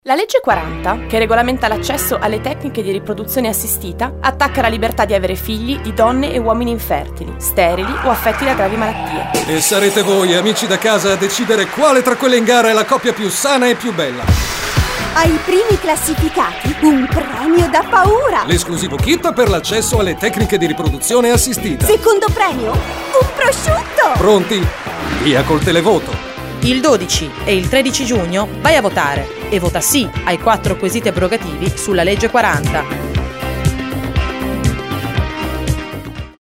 La legge 40, che regolamenta l'accesso alle tecniche di riproduzione assistita, attacca la libertà di avere figli di donne e uomini infertili, sterili o affetti da gravi malattie. E sarete voi, amici da casa, a decidere quale tra quelle in gara è la coppia più sana e più bella. Ai primi classificati un premio da paura. L'esclusivo kit per l'accesso alle tecniche di riproduzione assistita. Secondo premio, un prosciutto. Pronti? Via col televoto. Il 12 e il 13 giugno vai a votare e vota sì ai 4 quesiti abrogativi sulla legge 40.